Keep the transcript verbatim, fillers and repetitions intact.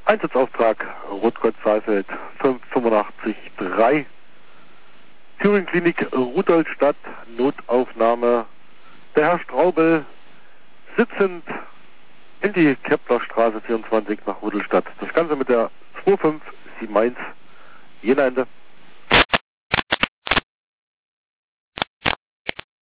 Einsatzauftrag Rotgott-Saalfeld fünf fünfundachtzig drei. Thüringen Klinik Rudolstadt, Notaufnahme. Der Herr Straubel sitzend in die Keplerstraße vierundzwanzig nach Rudolstadt. Das Ganze mit der zwei fünf sieben eins Jena Ende.